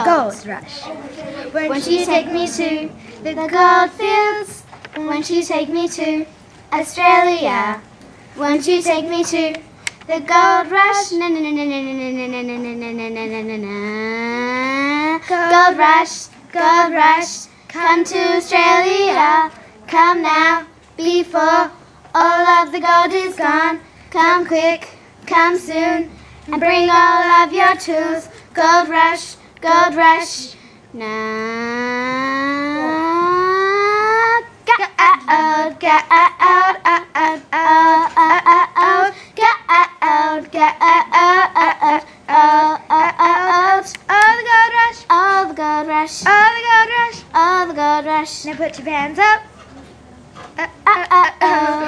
Gold Rush. Won't you take me to the gold fields? Won't you take me to Australia? Won't you take me to the gold rush? Na na na na na na na na na na na na na na. Gold rush, gold rush. Come to Australia. Come now, before all of the gold is gone. Come quick, come soon, and bring all of your tools. Gold rush, gold rush. Now, get out, get out, out, out, out, out, out, get out, get out, out, out, out. All the gold rush, all the gold rush, all the gold rush, all the gold rush. Now put your hands up.